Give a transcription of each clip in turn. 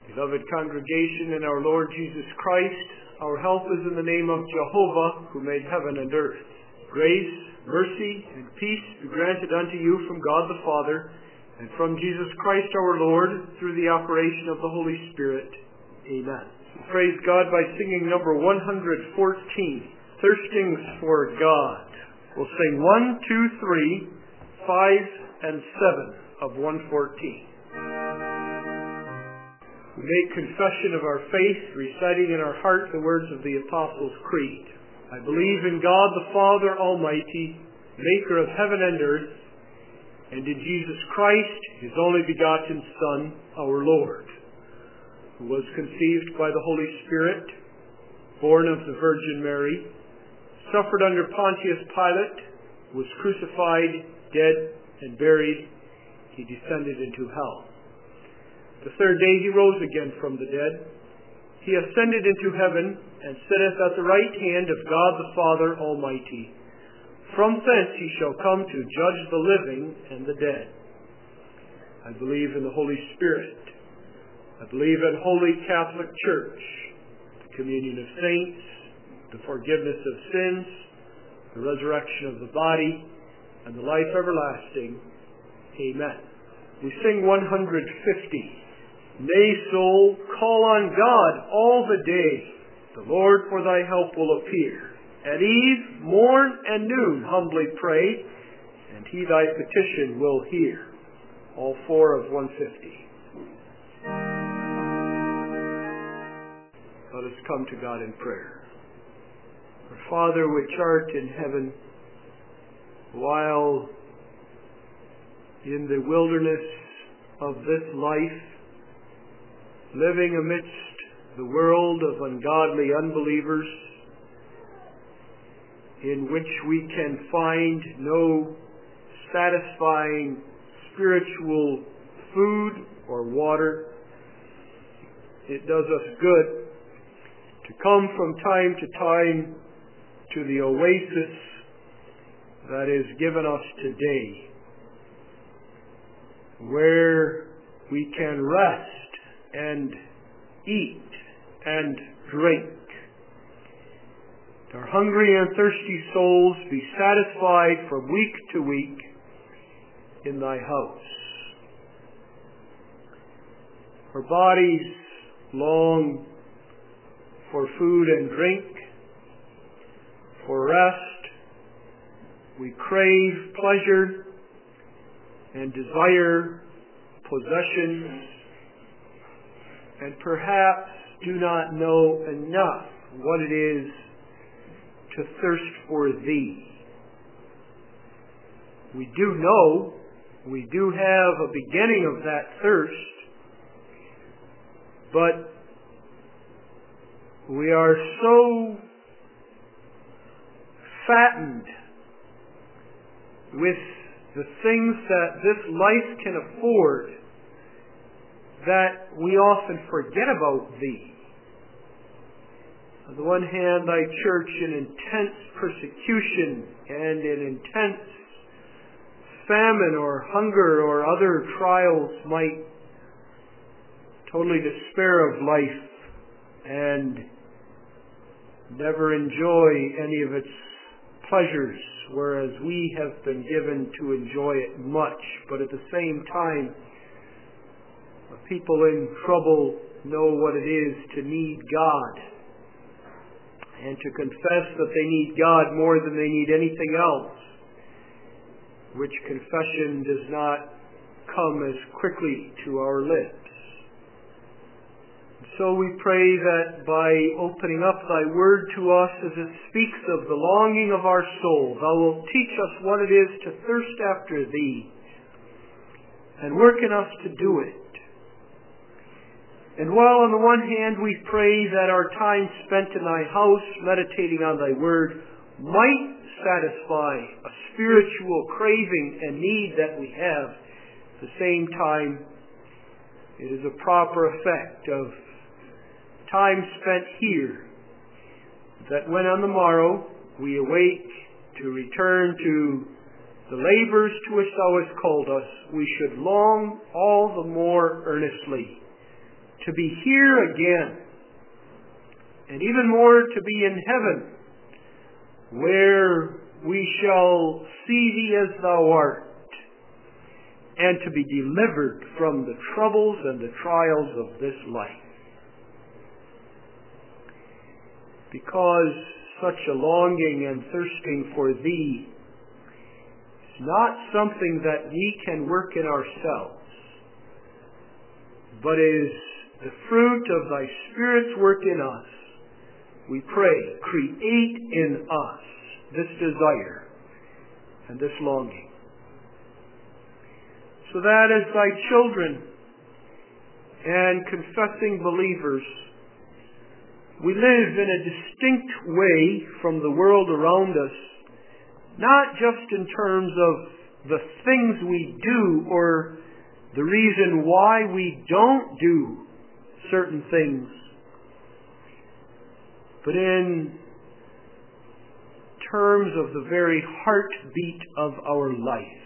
Beloved congregation in our Lord Jesus Christ, our help is in the name of Jehovah, who made heaven and earth. Grace, mercy, and peace be granted unto you from God the Father, and from Jesus Christ our Lord, through the operation of the Holy Spirit. Amen. We praise God by singing number 114, Thirstings for God. We'll sing 1, 2, 3, 5, and 7 of 114. We make confession of our faith, reciting in our heart the words of the Apostles' Creed. I believe in God the Father Almighty, maker of heaven and earth, and in Jesus Christ, his only begotten Son, our Lord, who was conceived by the Holy Spirit, born of the Virgin Mary, suffered under Pontius Pilate, was crucified, dead, and buried. He descended into hell. The third day he rose again from the dead. He ascended into heaven, and sitteth at the right hand of God the Father Almighty. From thence he shall come to judge the living and the dead. I believe in the Holy Spirit. I believe in Holy Catholic Church, the communion of saints, the forgiveness of sins, the resurrection of the body, and the life everlasting. Amen. We sing 150. Nay, soul, call on God all the day. The Lord for thy help will appear. At eve, morn, and noon humbly pray, and he thy petition will hear. All four of 150. Let us come to God in prayer. Our Father which art in heaven, while in the wilderness of this life, living amidst the world of ungodly unbelievers, in which we can find no satisfying spiritual food or water, it does us good to come from time to time to the oasis that is given us today, where we can rest and eat and drink. Our hungry and thirsty souls be satisfied from week to week in thy house. Our bodies long for food and drink, for rest. We crave pleasure and desire possessions, and perhaps do not know enough what it is to thirst for thee. We do know, we do have a beginning of that thirst, but we are so fattened with the things that this life can afford that we often forget about thee. On the one hand, thy church in intense persecution and in intense famine or hunger or other trials might totally despair of life and never enjoy any of its pleasures, whereas we have been given to enjoy it much. But at the same time, people in trouble know what it is to need God, and to confess that they need God more than they need anything else, which confession does not come as quickly to our lips. So we pray that by opening up thy word to us as it speaks of the longing of our soul, thou wilt teach us what it is to thirst after thee, and work in us to do it. And while on the one hand we pray that our time spent in thy house meditating on thy word might satisfy a spiritual craving and need that we have, at the same time it is a proper effect of time spent here, that when on the morrow we awake to return to the labors to which thou hast called us, we should long all the more earnestly to be here again, and even more to be in heaven, where we shall see Thee as Thou art, and to be delivered from the troubles and the trials of this life. Because such a longing and thirsting for Thee is not something that we can work in ourselves, but is the fruit of Thy Spirit's work in us. We pray, create in us this desire and this longing, so that as Thy children and confessing believers, we live in a distinct way from the world around us, not just in terms of the things we do or the reason why we don't do certain things, but in terms of the very heartbeat of our life.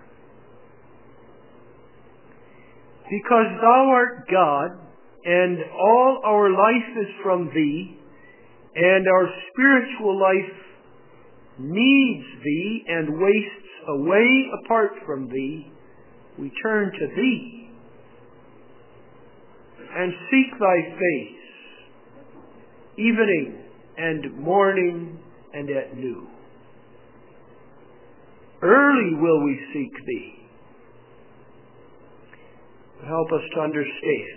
Because Thou art God, and all our life is from Thee, and our spiritual life needs Thee and wastes away apart from Thee, we turn to Thee and seek Thy face, evening and morning and at noon. Early will we seek Thee. Help us to understand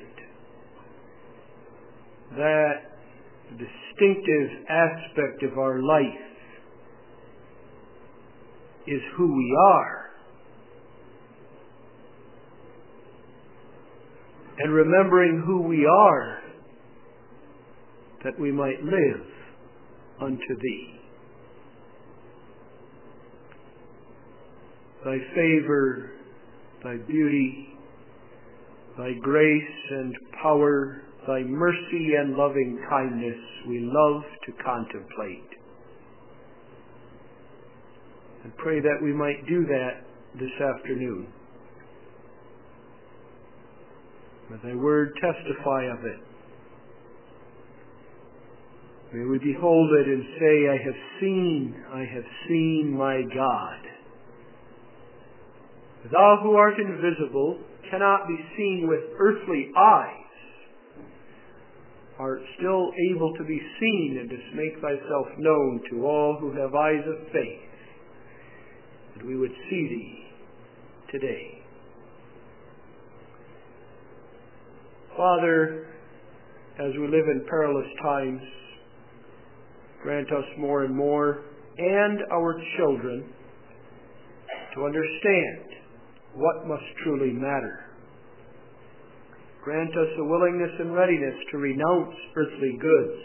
that distinctive aspect of our life is who we are. And remembering who we are, that we might live unto Thee. Thy favor, Thy beauty, Thy grace and power, Thy mercy and loving kindness we love to contemplate. And pray that we might do that this afternoon. May Thy word testify of it. May we behold it and say, I have seen my God. Thou who art invisible, cannot be seen with earthly eyes, art still able to be seen, and to make Thyself known to all who have eyes of faith, that we would see Thee today. Father, as we live in perilous times, grant us more and more, and our children, to understand what must truly matter. Grant us a willingness and readiness to renounce earthly goods,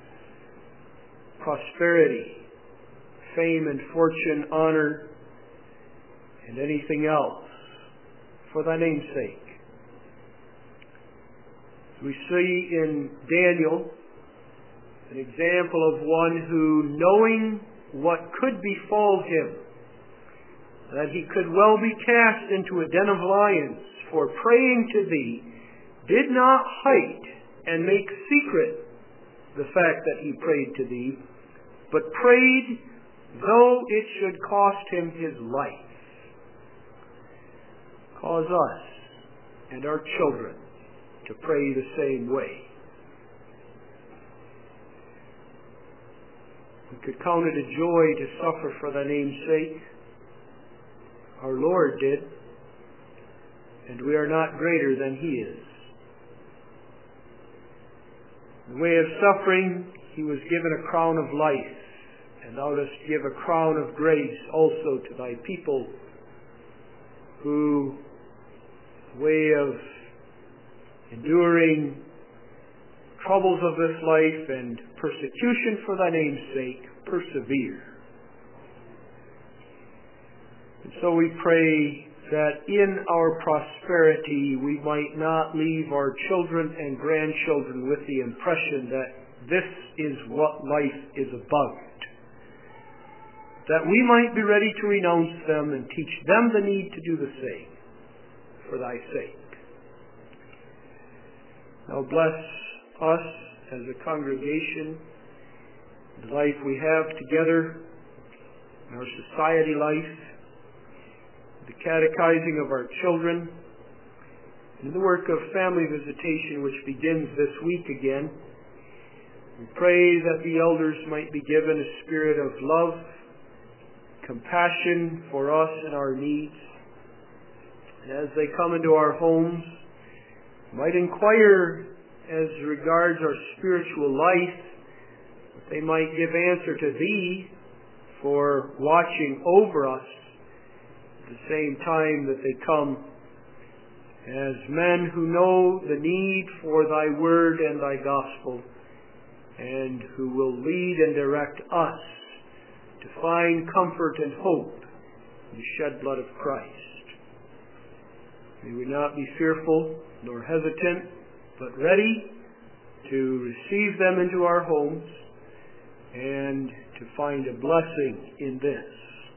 prosperity, fame and fortune, honor, and anything else, for Thy name's sake. We see in Daniel an example of one who, knowing what could befall him, that he could well be cast into a den of lions for praying to Thee, did not hide and make secret the fact that he prayed to Thee, but prayed though it should cost him his life. Cause us and our children to pray the same way. We could count it a joy to suffer for Thy name's sake. Our Lord did, and we are not greater than He is. In the way of suffering, He was given a crown of life, and Thou dost give a crown of grace also to Thy people who, in the way of enduring troubles of this life and persecution for Thy name's sake, persevere. And so we pray that in our prosperity we might not leave our children and grandchildren with the impression that this is what life is about. That we might be ready to renounce them and teach them the need to do the same for Thy sake. Now bless us as a congregation, the life we have together, our society life, the catechizing of our children, and the work of family visitation which begins this week again. We pray that the elders might be given a spirit of love, compassion for us and our needs. And as they come into our homes, might inquire as regards our spiritual life, that they might give answer to Thee for watching over us at the same time that they come as men who know the need for Thy Word and Thy Gospel, and who will lead and direct us to find comfort and hope in the shed blood of Christ. May we not be fearful nor hesitant, but ready to receive them into our homes and to find a blessing in this.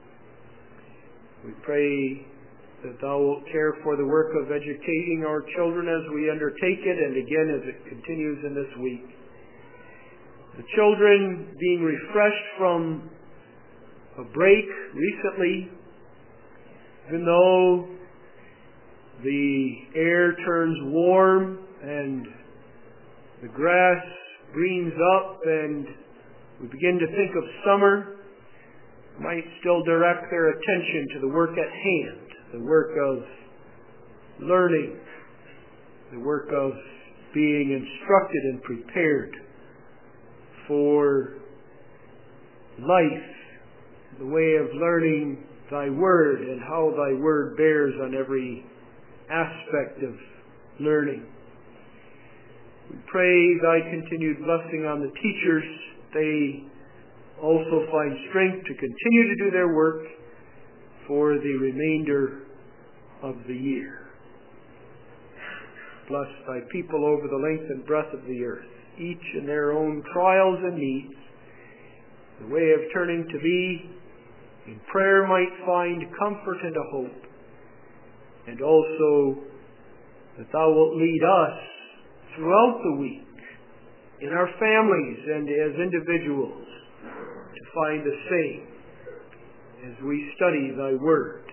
We pray that Thou wilt care for the work of educating our children as we undertake it, and again as it continues in this week. The children being refreshed from a break recently, even though the air turns warm and the grass greens up and we begin to think of summer, might still direct their attention to the work at hand, the work of learning, the work of being instructed and prepared for life, the way of learning Thy Word and how Thy Word bears on every aspect of learning. We pray Thy continued blessing on the teachers. They also find strength to continue to do their work for the remainder of the year. Bless Thy people over the length and breadth of the earth, each in their own trials and needs. The way of turning to Thee in prayer might find comfort and a hope, and also that Thou wilt lead us throughout the week in our families and as individuals to find the same as we study Thy Word.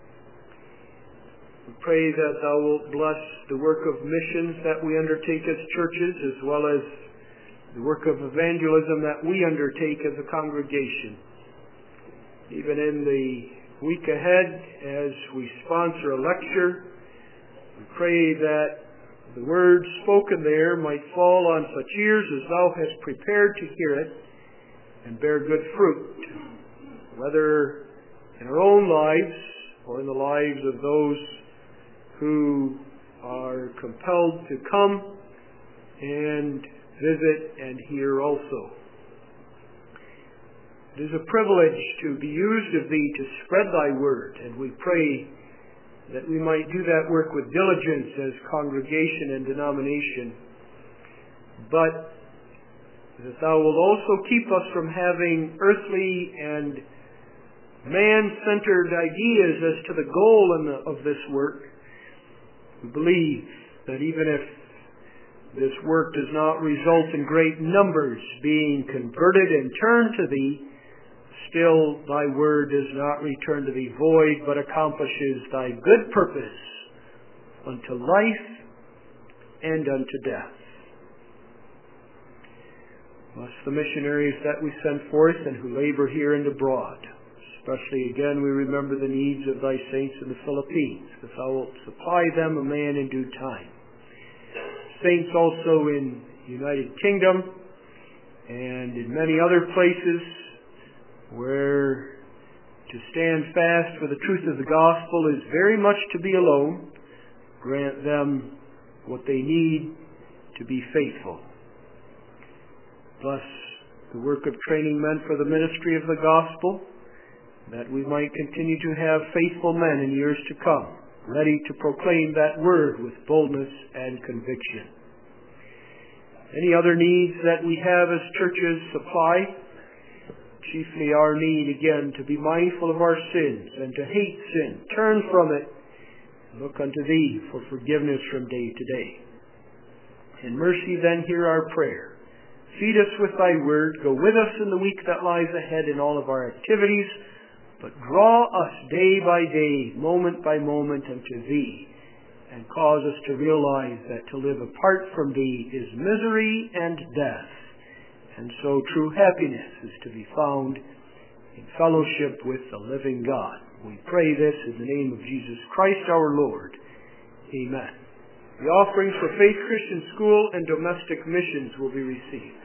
We pray that Thou wilt bless the work of missions that we undertake as churches, as well as the work of evangelism that we undertake as a congregation. Even in the week ahead, as we sponsor a lecture, we pray that the word spoken there might fall on such ears as Thou hast prepared to hear it and bear good fruit, whether in our own lives or in the lives of those who are compelled to come and visit and hear also. It is a privilege to be used of Thee to spread Thy Word, and we pray that we might do that work with diligence as congregation and denomination, but that Thou wilt also keep us from having earthly and man-centered ideas as to the goal of this work. We believe that even if this work does not result in great numbers being converted and turned to Thee, still Thy Word does not return to Thee void, but accomplishes Thy good purpose unto life and unto death. Bless the missionaries that we send forth and who labor here and abroad. Especially again we remember the needs of Thy saints in the Philippines, that Thou wilt supply them a man in due time. Saints also in the United Kingdom and in many other places where to stand fast for the truth of the gospel is very much to be alone. Grant them what they need to be faithful. Bless the work of training men for the ministry of the gospel, that we might continue to have faithful men in years to come, ready to proclaim that word with boldness and conviction. Any other needs that we have as churches, supply. Chiefly our need, again, to be mindful of our sins and to hate sin. Turn from it. Look unto Thee for forgiveness from day to day. In mercy then hear our prayer. Feed us with thy word. Go with us in the week that lies ahead in all of our activities. But draw us day by day, moment by moment unto thee. And cause us to realize that to live apart from thee is misery and death. And so true happiness is to be found in fellowship with the living God. We pray this in the name of Jesus Christ our Lord. Amen. The offerings for Faith Christian School and domestic missions will be received.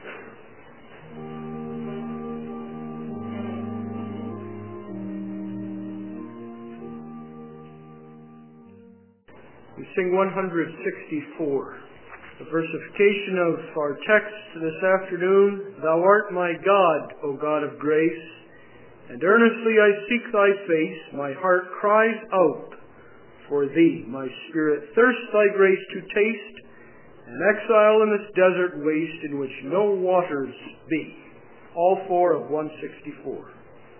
We sing 164. The versification of our text this afternoon, Thou art my God, O God of grace, and earnestly I seek thy face, my heart cries out for thee. My spirit thirsts thy grace to taste, an exile in this desert waste in which no waters be. All four of 164.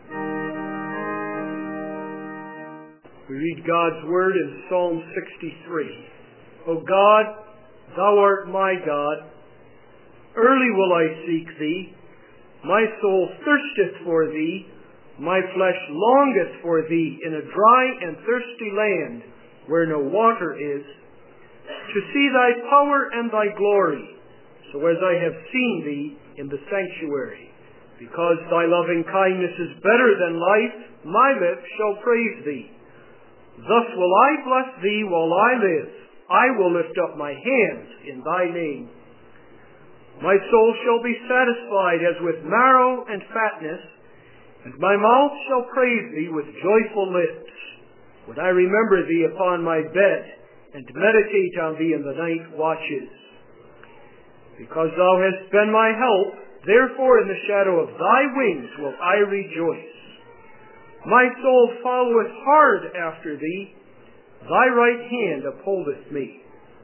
We read God's word in Psalm 63. O God, thou art my God. Early will I seek thee. My soul thirsteth for thee. My flesh longeth for thee in a dry and thirsty land where no water is, to see thy power and thy glory, so as I have seen thee in the sanctuary. Because thy loving kindness is better than life, my lips shall praise thee. Thus will I bless thee while I live. I will lift up my hands in thy name. My soul shall be satisfied as with marrow and fatness, and my mouth shall praise thee with joyful lips. When I remember thee upon my bed, and meditate on thee in the night watches. Because thou hast been my help, therefore in the shadow of thy wings will I rejoice. My soul followeth hard after thee, thy right hand upholdeth me.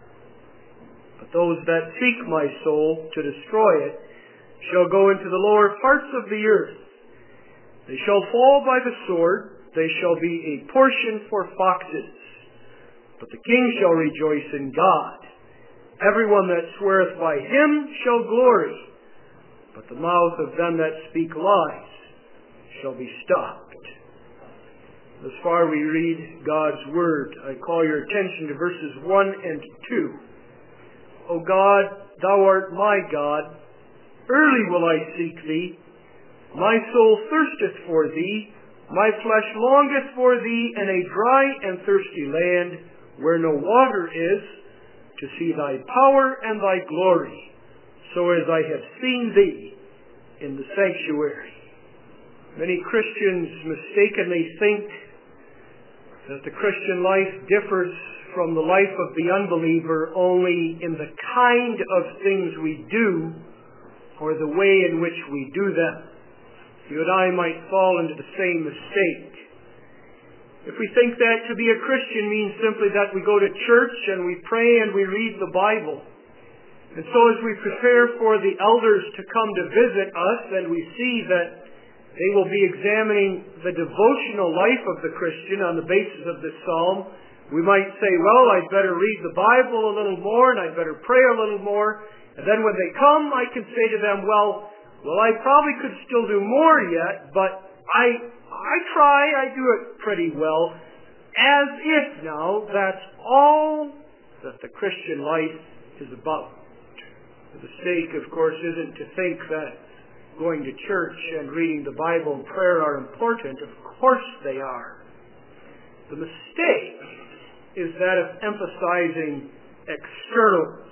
But those that seek my soul to destroy it shall go into the lower parts of the earth. They shall fall by the sword, they shall be a portion for foxes. But the king shall rejoice in God. Everyone that sweareth by him shall glory. But the mouth of them that speak lies shall be stopped. Thus far we read God's word. I call your attention to verses 1 and 2. O God, thou art my God. Early will I seek thee. My soul thirsteth for thee. My flesh longeth for thee in a dry and thirsty land where no water is, to see thy power and thy glory, so as I have seen thee in the sanctuary. Many Christians mistakenly think that the Christian life differs from the life of the unbeliever only in the kind of things we do or the way in which we do them. You and I might fall into the same mistake. If we think that to be a Christian means simply that we go to church and we pray and we read the Bible. And so as we prepare for the elders to come to visit us and we see that they will be examining the devotional life of the Christian on the basis of this psalm, we might say, well, I'd better read the Bible a little more and I'd better pray a little more. And then when they come, I can say to them, well, I probably could still do more yet, but I do it pretty well, as if now that's all that the Christian life is about. The mistake, of course, isn't to think that going to church and reading the Bible and prayer are important. Of course they are. The mistake is that of emphasizing externals.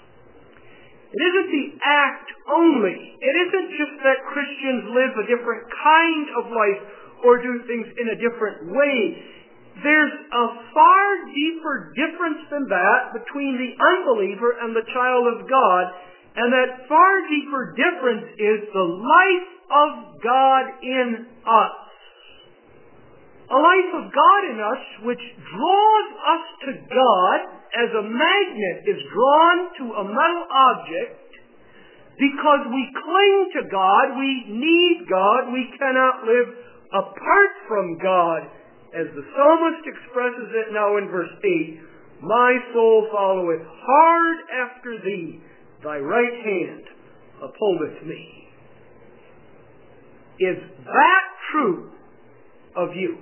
It isn't the act only. It isn't just that Christians live a different kind of life or do things in a different way. There's a far deeper difference than that between the unbeliever and the child of God, and that far deeper difference is the life of God in us. A life of God in us which draws us to God as a magnet is drawn to a metal object. Because we cling to God, we need God, we cannot live apart from God. As the psalmist expresses it now in verse 8, My soul followeth hard after thee. Thy right hand upholdeth me. Is that true of you?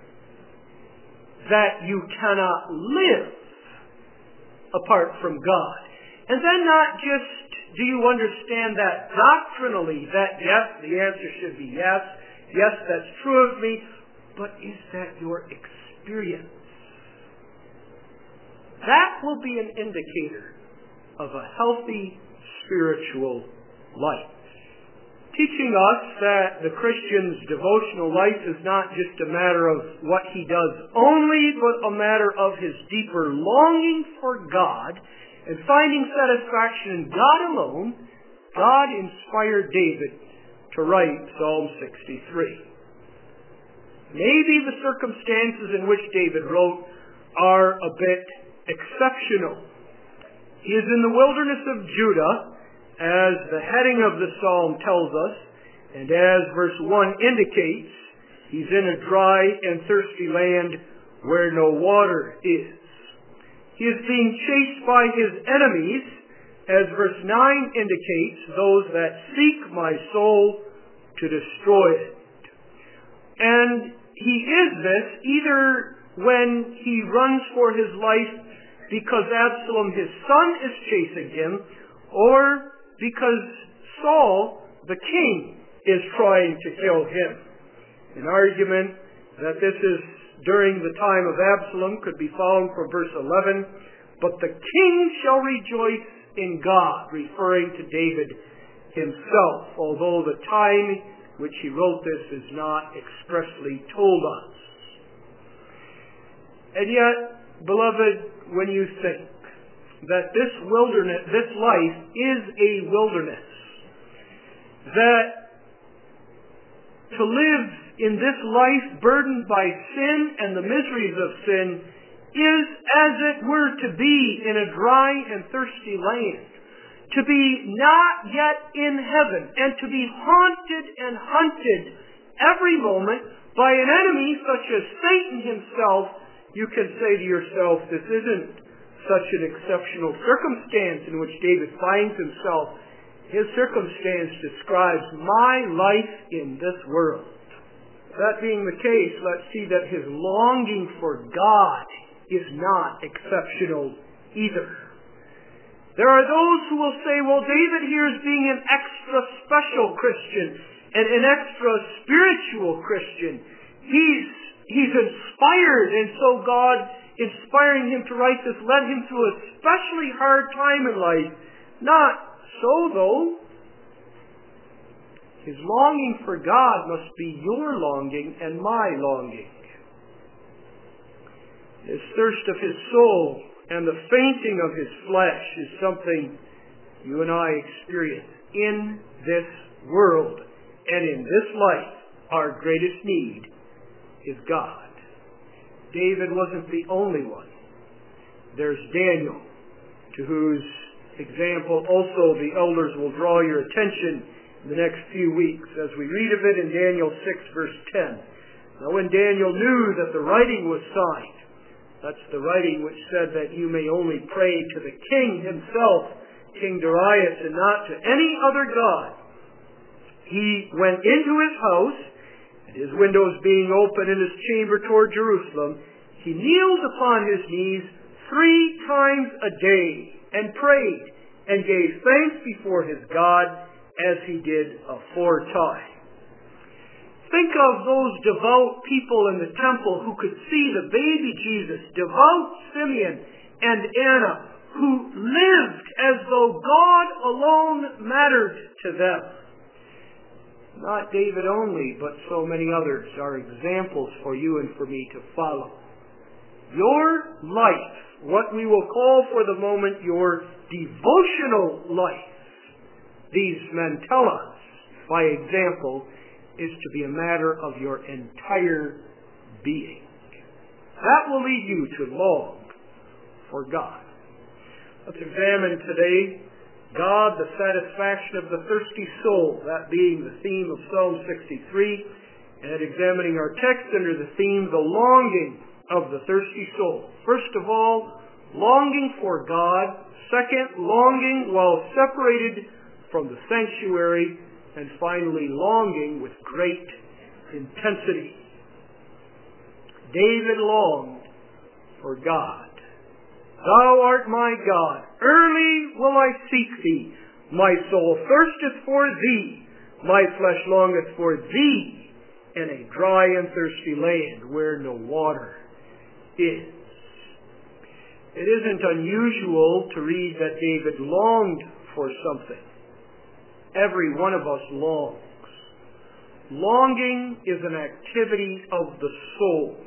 That you cannot live apart from God? And then not just do you understand that doctrinally, that yes, the answer should be yes, yes, that's true of me, but is that your experience? That will be an indicator of a healthy spiritual life. Teaching us that the Christian's devotional life is not just a matter of what he does only, but a matter of his deeper longing for God and finding satisfaction in God alone. God inspired David to write Psalm 63. Maybe the circumstances in which David wrote are a bit exceptional. He is in the wilderness of Judah, as the heading of the psalm tells us, and as verse 1 indicates, he's in a dry and thirsty land where no water is. He is being chased by his enemies, as verse 9 indicates, those that seek my soul to destroy it. And he is this either when he runs for his life because Absalom, his son, is chasing him, or because Saul, the king, is trying to kill him. An argument that this is during the time of Absalom could be found from verse 11, but the king shall rejoice in God, referring to David himself, although the time which he wrote this is not expressly told us. And yet, beloved, when you think that this wilderness, this life is a wilderness, that to live in this life burdened by sin and the miseries of sin is as it were to be in a dry and thirsty land, to be not yet in heaven, and to be haunted and hunted every moment by an enemy such as Satan himself, you can say to yourself, this isn't such an exceptional circumstance in which David finds himself. His circumstance describes my life in this world. That being the case, let's see that his longing for God is not exceptional either. There are those who will say, well, David here is being an extra special Christian and an extra spiritual Christian. He's inspired, and so God, inspiring him to write this, led him through a especially hard time in life. Not so, though. His longing for God must be your longing and my longing. His thirst of his soul and the fainting of his flesh is something you and I experience in this world. And in this life, our greatest need is God. David wasn't the only one. There's Daniel, to whose example also the elders will draw your attention in the next few weeks as we read of it in Daniel 6 verse 10. Now when Daniel knew that the writing was signed, that's the writing which said that you may only pray to the king himself, King Darius, and not to any other god, he went into his house, and his windows being open in his chamber toward Jerusalem, he kneeled upon his knees 3 times a day and prayed and gave thanks before his God as he did aforetime. Think of those devout people in the temple who could see the baby Jesus, devout Simeon and Anna, who lived as though God alone mattered to them. Not David only, but so many others are examples for you and for me to follow. Your life, what we will call for the moment your devotional life, these men tell us, by example, is to be a matter of your entire being. That will lead you to long for God. Let's examine today God, the satisfaction of the thirsty soul, that being the theme of Psalm 63, and examining our text under the theme, the longing of the thirsty soul. First of all, longing for God. Second, longing while separated from the sanctuary. And finally, longing with great intensity. David longed for God. Thou art my God. Early will I seek thee. My soul thirsteth for thee. My flesh longeth for thee in a dry and thirsty land where no water is. It isn't unusual to read that David longed for something. Every one of us longs. Longing is an activity of the soul.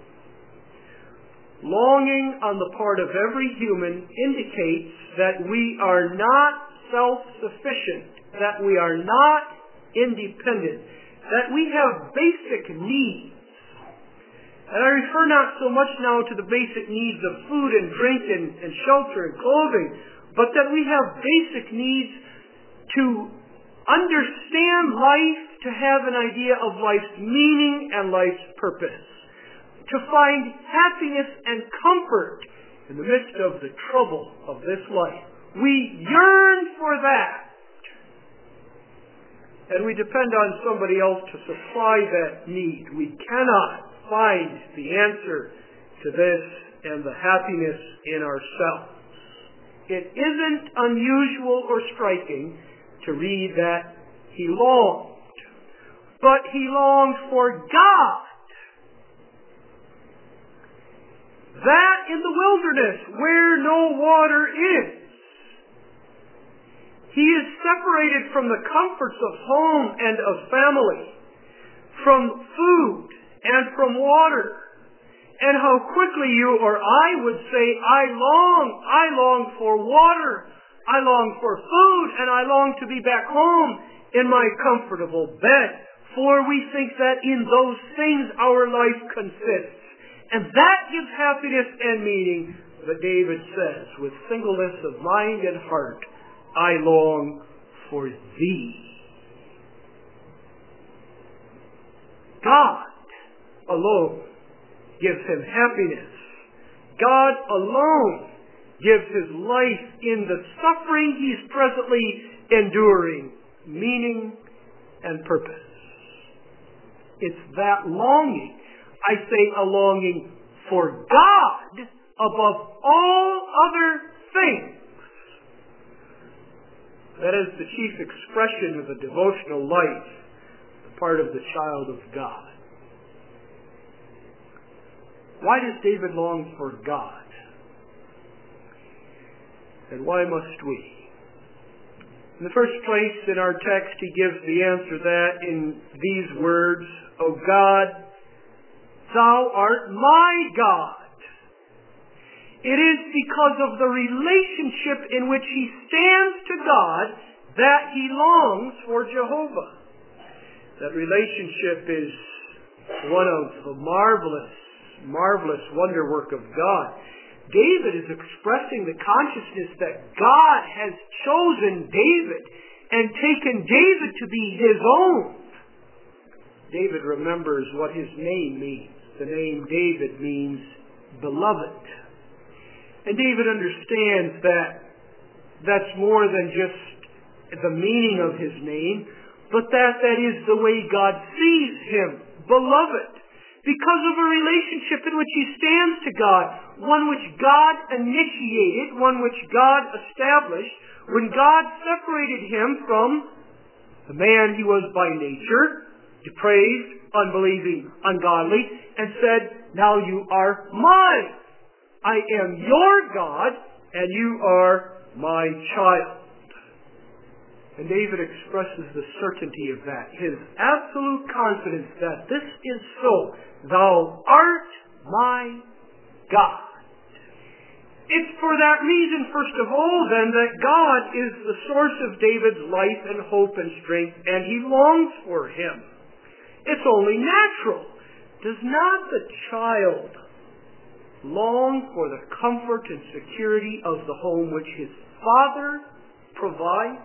Longing on the part of every human indicates that we are not self-sufficient, that we are not independent, that we have basic needs. And I refer not so much now to the basic needs of food and drink and shelter and clothing, but that we have basic needs to understand life, to have an idea of life's meaning and life's purpose, to find happiness and comfort in the midst of the trouble of this life. We yearn for that. And we depend on somebody else to supply that need. We cannot find the answer to this and the happiness in ourselves. It isn't unusual or striking to read that he longed. But he longed for God. That in the wilderness where no water is. He is separated from the comforts of home and of family, from food and from water. And how quickly you or I would say, I long for water, I long for food, and I long to be back home in my comfortable bed. For we think that in those things our life consists. And that gives happiness and meaning. But David says, with singleness of mind and heart, I long for thee. God alone gives him happiness. God alone gives his life in the suffering he's presently enduring meaning and purpose. It's that longing. I say a longing for God above all other things. That is the chief expression of a devotional life, the part of the child of God. Why does David long for God? And why must we? In the first place, in our text, he gives the answer that in these words, O God, thou art my God. It is because of the relationship in which he stands to God that he longs for Jehovah. That relationship is one of the marvelous wonder work of God. David is expressing the consciousness that God has chosen David and taken David to be his own. David remembers what his name means. The name David means beloved. And David understands that that's more than just the meaning of his name, but that is the way God sees him, beloved. Because of a relationship in which he stands to God, one which God initiated, one which God established, when God separated him from the man he was by nature, depraved, unbelieving, ungodly, and said, now you are mine. I am your God, and you are my child. And David expresses the certainty of that, his absolute confidence that this is so. Thou art my God. It's for that reason, first of all, then, that God is the source of David's life and hope and strength, and he longs for him. It's only natural. Does not the child long for the comfort and security of the home which his father provides?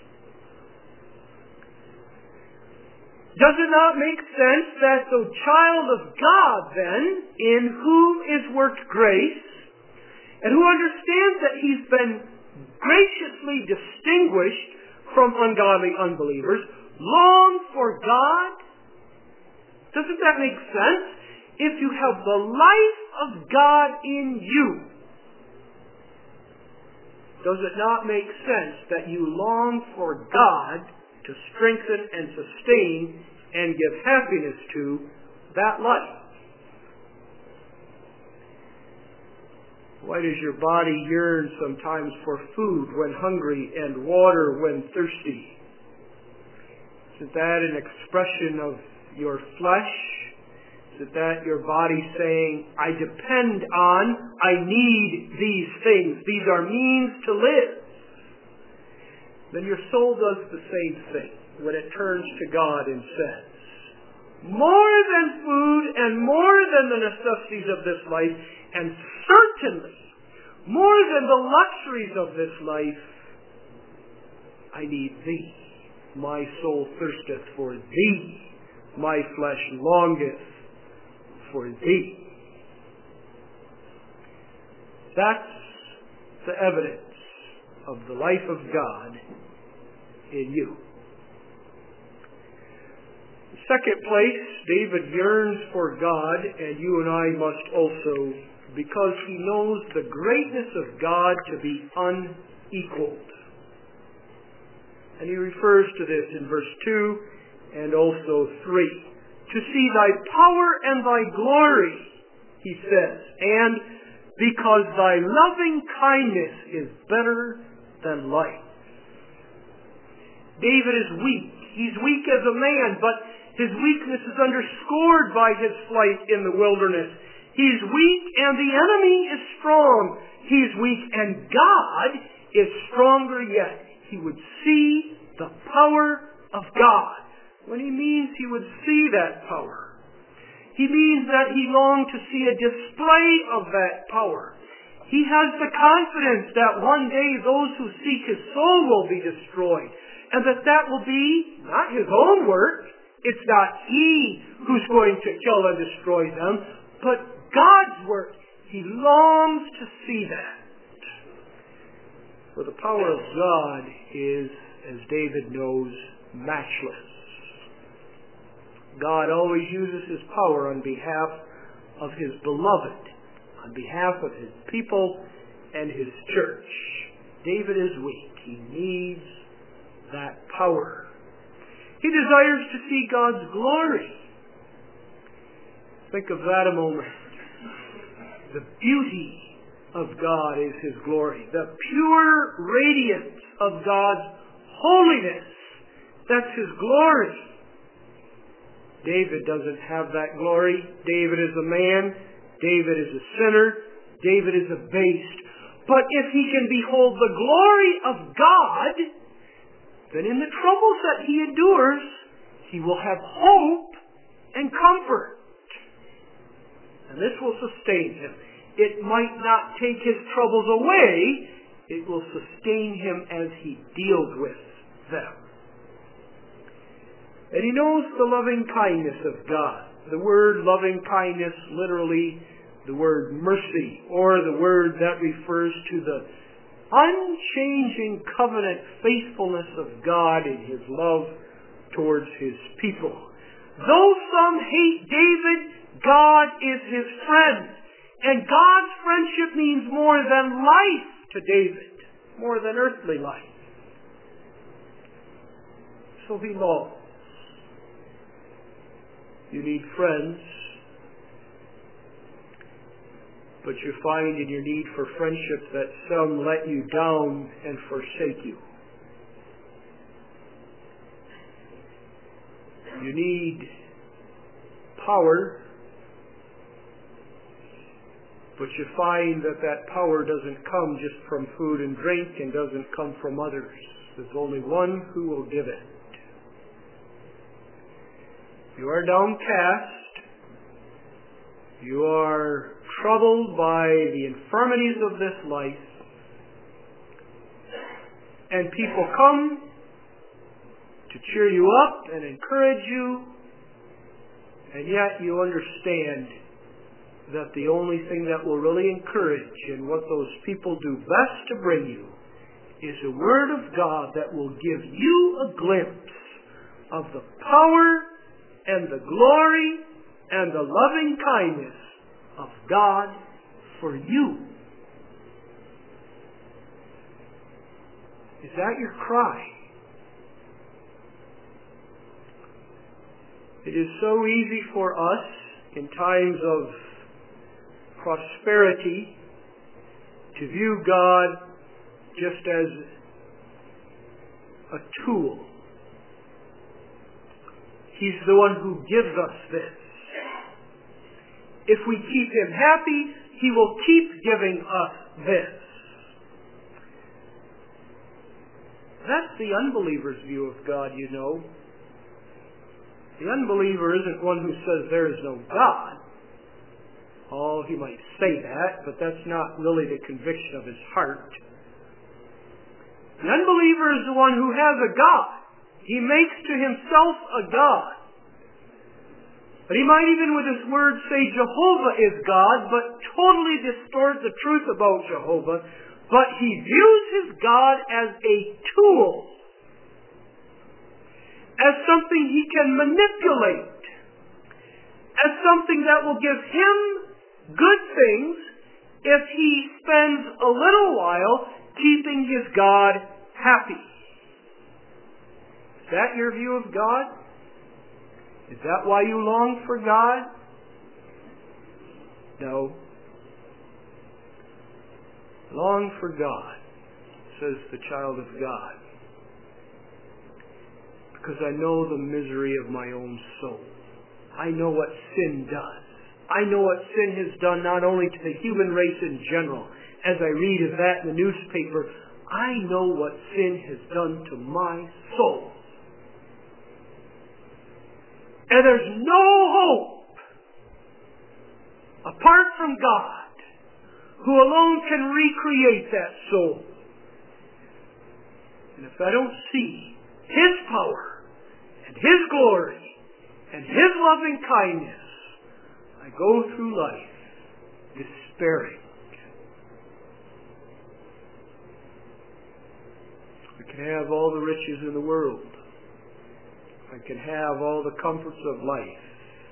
Does it not make sense that the child of God, then, in whom is worked grace, and who understands that he's been graciously distinguished from ungodly unbelievers, long for God? Doesn't that make sense? If you have the life of God in you, does it not make sense that you long for God to strengthen and sustain and give happiness to that life? Why does your body yearn sometimes for food when hungry and water when thirsty? Isn't that an expression of your flesh? Isn't that your body saying, I depend on, I need these things. These are means to live. Then your soul does the same thing when it turns to God and says, more than food and more than the necessities of this life, and certainly more than the luxuries of this life, I need Thee. My soul thirsteth for Thee. My flesh longeth for Thee. That's the evidence of the life of God in you. Second place, David yearns for God, and you and I must also, because he knows the greatness of God to be unequaled. And he refers to this in verse 2 and also 3. To see thy power and thy glory, he says, and because thy loving kindness is better than life. David is weak. He's weak as a man, but his weakness is underscored by his flight in the wilderness. He's weak and the enemy is strong. He's weak and God is stronger yet. He would see the power of God. When he means he would see that power, he means that he longed to see a display of that power. He has the confidence that one day those who seek his soul will be destroyed, and that will be not his own work. It's not he who's going to kill and destroy them, but God's work. He longs to see that. For the power of God is, as David knows, matchless. God always uses his power on behalf of his beloved, on behalf of his people and his church. David is weak. He needs that power. He desires to see God's glory. Think of that a moment. The beauty of God is his glory. The pure radiance of God's holiness, that's his glory. David doesn't have that glory. David is a man. David is a sinner. David is abased. But if he can behold the glory of God, then in the troubles that he endures, he will have hope and comfort. And this will sustain him. It might not take his troubles away. It will sustain him as he deals with them. And he knows the loving kindness of God. The word loving kindness, literally the word mercy, or the word that refers to the unchanging covenant faithfulness of God in his love towards his people. Though some hate David, God is his friend. And God's friendship means more than life to David, more than earthly life. So he longs. You need friends, but you find in your need for friendship that some let you down and forsake you. You need power, but you find that that power doesn't come just from food and drink and doesn't come from others. There's only one who will give it. You are downcast. You are troubled by the infirmities of this life. And people come to cheer you up and encourage you. And yet you understand that the only thing that will really encourage and what those people do best to bring you is a Word of God that will give you a glimpse of the power and the glory and the loving kindness of God for you. Is that your cry? It is so easy for us in times of prosperity to view God just as a tool. He's the one who gives us this. If we keep Him happy, He will keep giving us this. That's the unbeliever's view of God, you know. The unbeliever isn't one who says there is no God. Oh, he might say that, but that's not really the conviction of his heart. The unbeliever is the one who has a God. He makes to himself a God. But he might even with his words say Jehovah is God, but totally distort the truth about Jehovah. But he views his God as a tool, as something he can manipulate, as something that will give him good things if he spends a little while keeping his God happy. Is that your view of God? Is that why you long for God? No. Long for God, says the child of God, because I know the misery of my own soul. I know what sin does. I know what sin has done not only to the human race in general, as I read of that in the newspaper, I know what sin has done to my soul. And there's no hope apart from God, who alone can recreate that soul. And if I don't see His power and His glory and His loving kindness, I go through life despairing. I can have all the riches in the world. I can have all the comforts of life.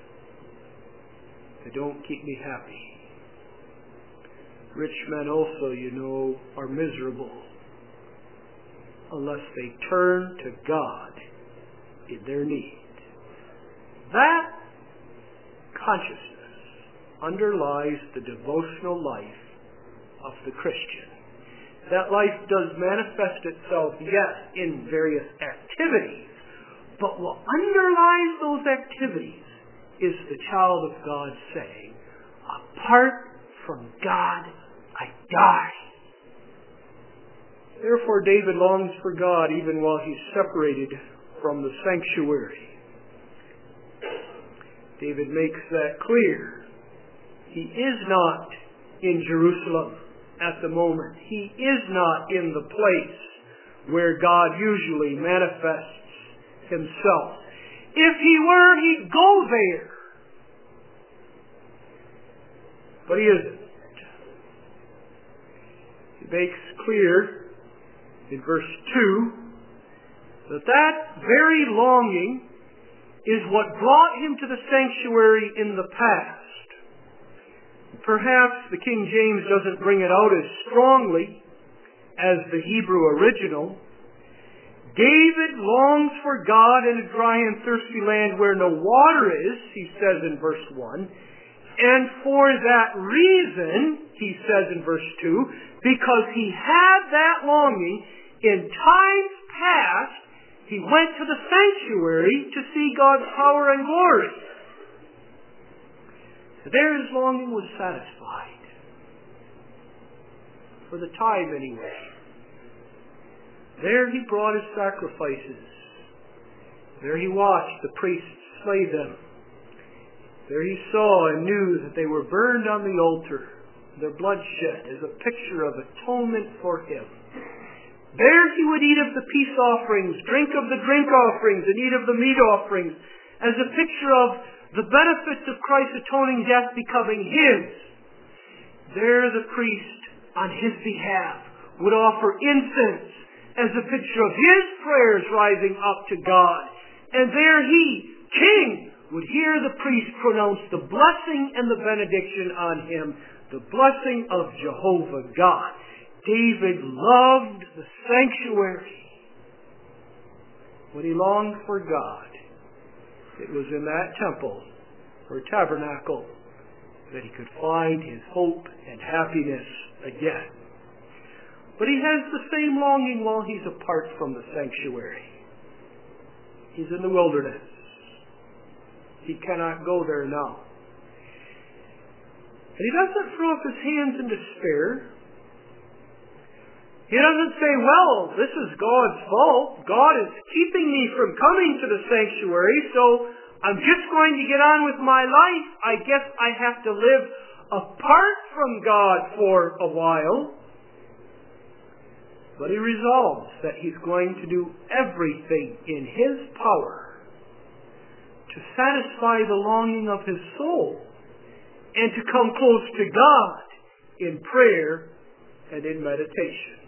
They don't keep me happy. Rich men also, you know, are miserable unless they turn to God in their need. That consciousness underlies the devotional life of the Christian. That life does manifest itself, yes, in various activities, but what underlies those activities is the child of God saying, apart from God, I die. Therefore, David longs for God even while he's separated from the sanctuary. David makes that clear. He is not in Jerusalem at the moment. He is not in the place where God usually manifests Himself. If He were, He'd go there. But He isn't. He makes clear in verse 2 that very longing is what brought him to the sanctuary in the past. Perhaps the King James doesn't bring it out as strongly as the Hebrew original. David longs for God in a dry and thirsty land where no water is, he says in verse 1. And for that reason, he says in verse 2, because he had that longing, in times past, he went to the sanctuary to see God's power and glory. There his longing was satisfied. For the time anyway. There he brought his sacrifices. There he watched the priests slay them. There he saw and knew that they were burned on the altar. Their bloodshed is a picture of atonement for him. There he would eat of the peace offerings, drink of the drink offerings, and eat of the meat offerings, as a picture of the benefits of Christ's atoning death becoming his, there the priest, on his behalf, would offer incense as a picture of his prayers rising up to God. And there he, king, would hear the priest pronounce the blessing and the benediction on him, the blessing of Jehovah God. David loved the sanctuary. When he longed for God, it was in that temple or tabernacle that he could find his hope and happiness again. But he has the same longing while he's apart from the sanctuary. He's in the wilderness. He cannot go there now. And he doesn't throw up his hands in despair. He doesn't say, well, this is God's fault. God is keeping me from coming to the sanctuary, so I'm just going to get on with my life. I guess I have to live apart from God for a while. But he resolves that he's going to do everything in his power to satisfy the longing of his soul and to come close to God in prayer and in meditation.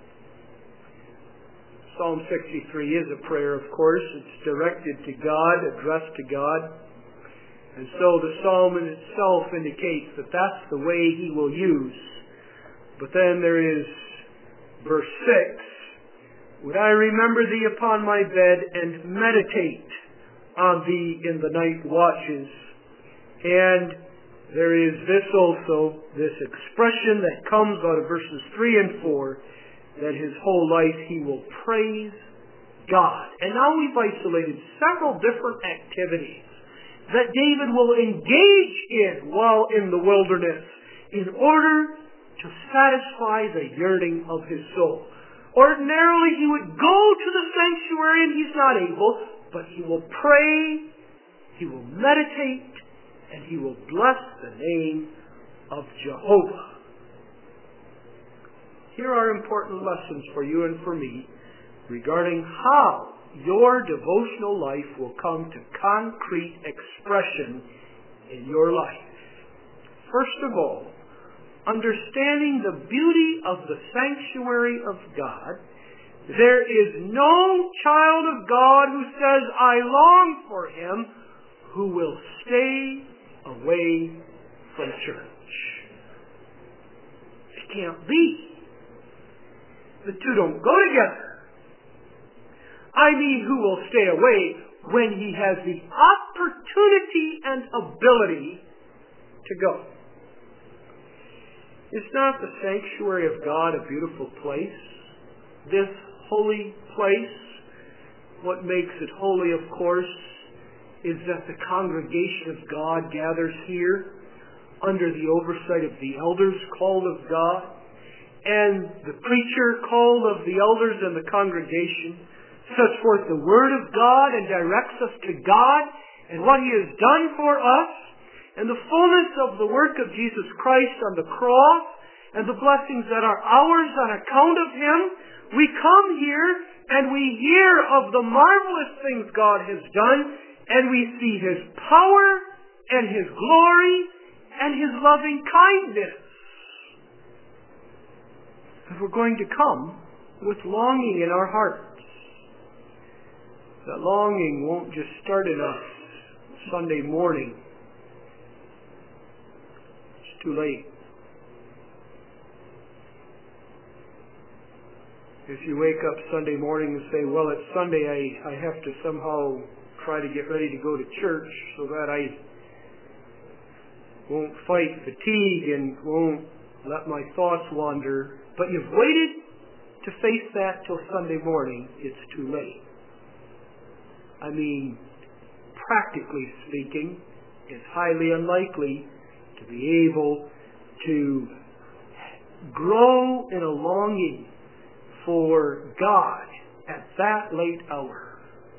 Psalm 63 is a prayer, of course. It's directed to God, addressed to God. And so the psalm in itself indicates that that's the way he will use. But then there is verse 6. Would I remember thee upon my bed and meditate on thee in the night watches. And there is this also, this expression that comes out of verses 3 and 4, that his whole life he will praise God. And now we've isolated several different activities that David will engage in while in the wilderness in order to satisfy the yearning of his soul. Ordinarily he would go to the sanctuary and he's not able, but he will pray, he will meditate, and he will bless the name of Jehovah. Here are important lessons for you and for me regarding how your devotional life will come to concrete expression in your life. First of all, understanding the beauty of the sanctuary of God, there is no child of God who says, I long for him, who will stay away from church. It can't be. The two don't go together. I mean, who will stay away when he has the opportunity and ability to go? Is not the sanctuary of God a beautiful place? This holy place? What makes it holy, of course, is that the congregation of God gathers here under the oversight of the elders called of God. And the preacher called of the elders and the congregation sets forth the Word of God and directs us to God and what he has done for us and the fullness of the work of Jesus Christ on the cross and the blessings that are ours on account of him. We come here and we hear of the marvelous things God has done, and we see his power and his glory and his loving kindness. But we're going to come with longing in our hearts. That longing won't just start in us Sunday morning. It's too late. If you wake up Sunday morning and say, well, it's Sunday, I have to somehow try to get ready to go to church so that I won't fight fatigue and won't let my thoughts wander. But you've waited to face that till Sunday morning, it's too late. I mean, practically speaking, it's highly unlikely to be able to grow in a longing for God at that late hour.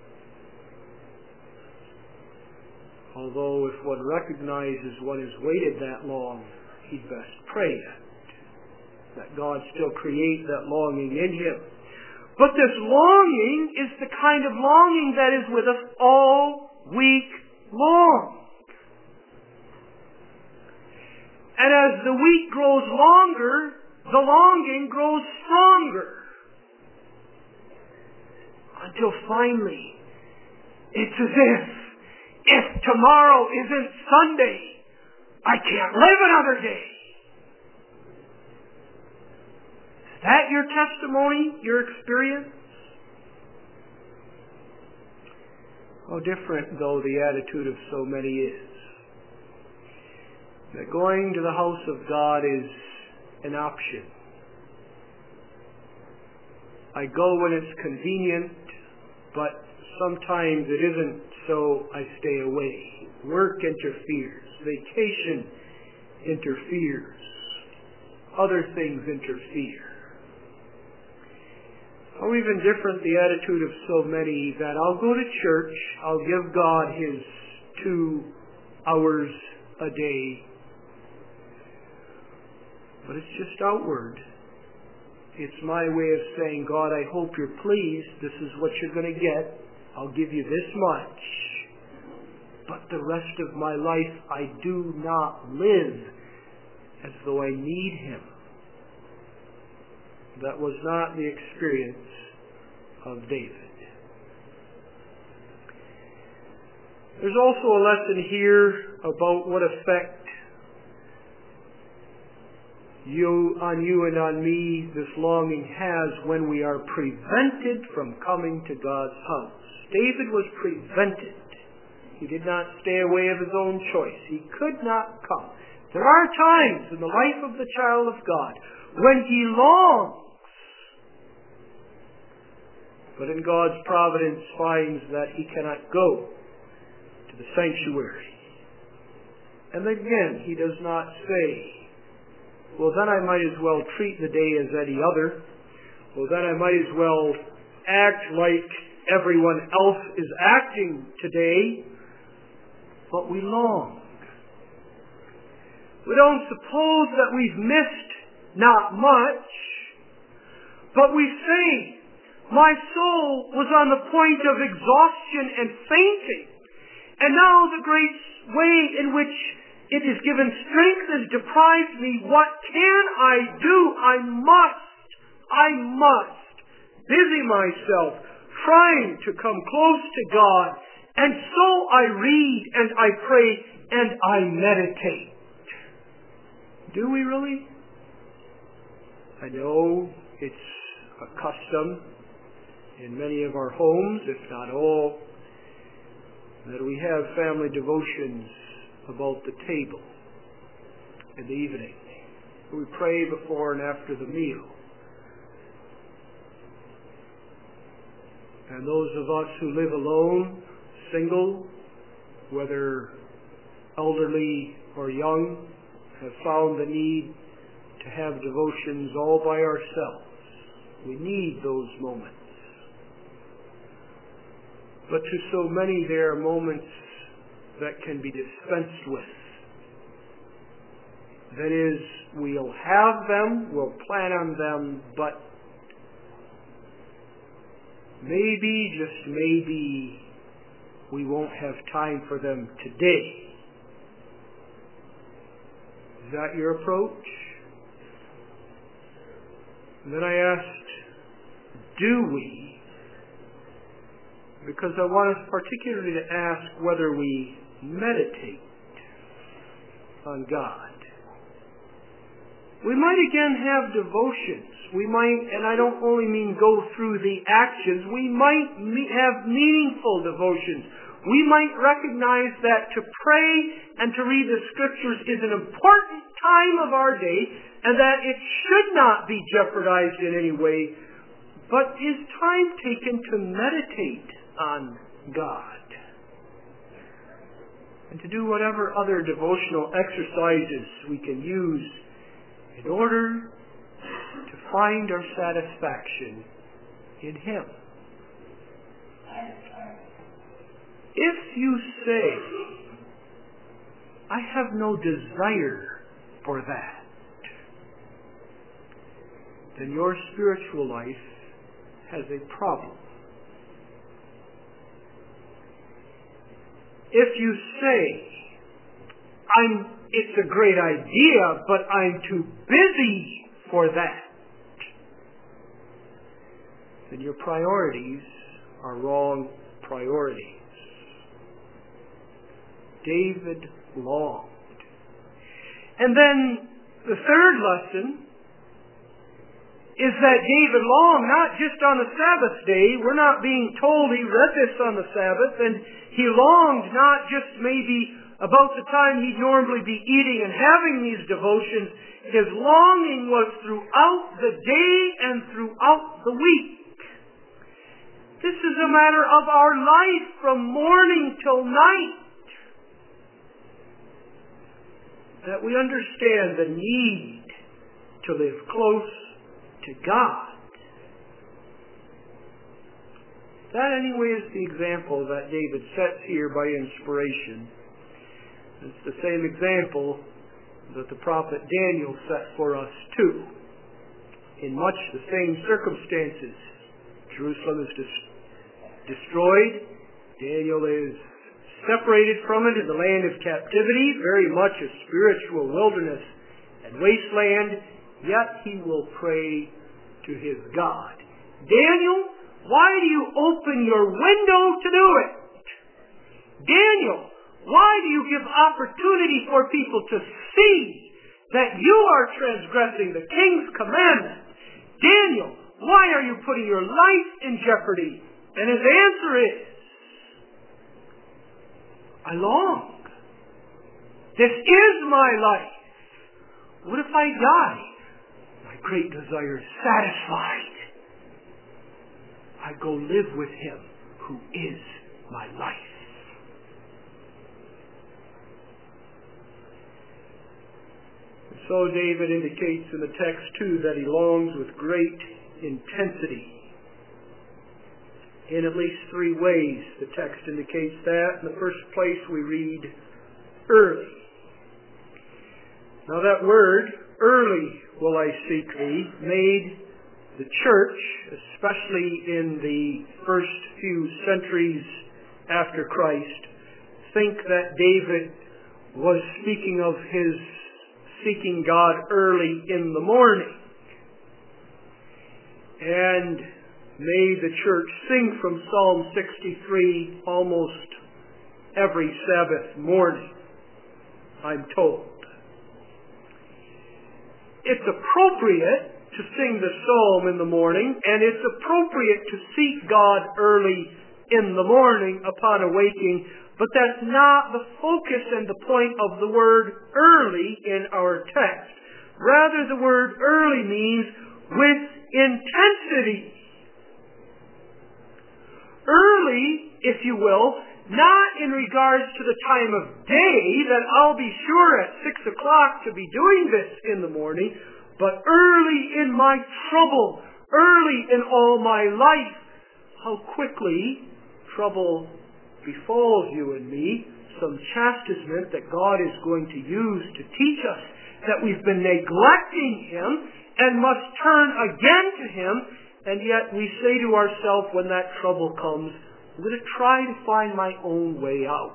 Although if one recognizes one has waited that long, he'd best pray that God still create that longing in him. But this longing is the kind of longing that is with us all week long. And as the week grows longer, the longing grows stronger. Until finally, it's as if tomorrow isn't Sunday, I can't live another day. Is that your testimony, your experience? How different, though, the attitude of so many is. That going to the house of God is an option. I go when it's convenient, but sometimes it isn't, so I stay away. Work interferes. Vacation interferes. Other things interfere. How even different the attitude of so many that I'll go to church, I'll give God His 2 hours a day, but it's just outward. It's my way of saying, God, I hope you're pleased. This is what you're going to get. I'll give you this much. But the rest of my life, I do not live as though I need Him. That was not the experience of David. There's also a lesson here about what effect on you and on me this longing has when we are prevented from coming to God's house. David was prevented. He did not stay away of his own choice. He could not come. There are times in the life of the child of God when he longs, but in God's providence finds that he cannot go to the sanctuary. And again, he does not say, well, then I might as well treat the day as any other. Well, then I might as well act like everyone else is acting today. But we long. We don't suppose that we've missed not much, but we say, my soul was on the point of exhaustion and fainting, and now the great way in which it is given strength has deprived me. What can I do? I must busy myself trying to come close to God. And so I read and I pray and I meditate. Do we really? I know it's a custom in many of our homes, if not all, that we have family devotions about the table in the evening. We pray before and after the meal. And those of us who live alone, single, whether elderly or young, have found the need to have devotions all by ourselves. We need those moments. But to so many there are moments that can be dispensed with. That is, we'll have them, we'll plan on them, but maybe, just maybe, we won't have time for them today. Is that your approach? And then I asked, do we? Because I want us particularly to ask whether we meditate on God. We might again have devotions. We might, and I don't only mean go through the actions, we might have meaningful devotions. We might recognize that to pray and to read the Scriptures is an important time of our day, and that it should not be jeopardized in any way, but is time taken to meditate on God, and to do whatever other devotional exercises we can use in order to find our satisfaction in Him. If you say, I have no desire for that, then your spiritual life has a problem. If you say, It's a great idea, but I'm too busy for that. Then your priorities are wrong priorities. David longed. And then the third lesson is that David longed not just on the Sabbath day. We're not being told he read this on the Sabbath, and he longed not just maybe about the time he'd normally be eating and having these devotions. His longing was throughout the day and throughout the week. This is a matter of our life from morning till night. That we understand the need to live close to God. That anyway is the example that David sets here by inspiration. It's the same example that the prophet Daniel set for us too. In much the same circumstances. Jerusalem is destroyed. Daniel is separated from it in the land of captivity, very much a spiritual wilderness and wasteland, yet he will pray to his God. Daniel, why do you open your window to do it? Daniel, why do you give opportunity for people to see that you are transgressing the king's commandment? Daniel, why are you putting your life in jeopardy? And his answer is, I long. This is my life. What if I die? My great desire is satisfied. I go live with him who is my life. And so David indicates in the text too that he longs with great intensity. In at least three ways the text indicates that. In the first place we read early. Now that word, early will I seek thee, made the church, especially in the first few centuries after Christ, think that David was speaking of his seeking God early in the morning. And made the church sing from Psalm 63 almost every Sabbath morning, I'm told. It's appropriate to sing the psalm in the morning, and it's appropriate to seek God early in the morning upon awaking, but that's not the focus and the point of the word early in our text. Rather, the word early means with intensity. Early, if you will, not in regards to the time of day, that I'll be sure at 6 o'clock to be doing this in the morning, but early in my trouble, early in all my life, how quickly trouble befalls you and me, some chastisement that God is going to use to teach us that we've been neglecting him and must turn again to him. And yet we say to ourselves when that trouble comes, I'm going to try to find my own way out.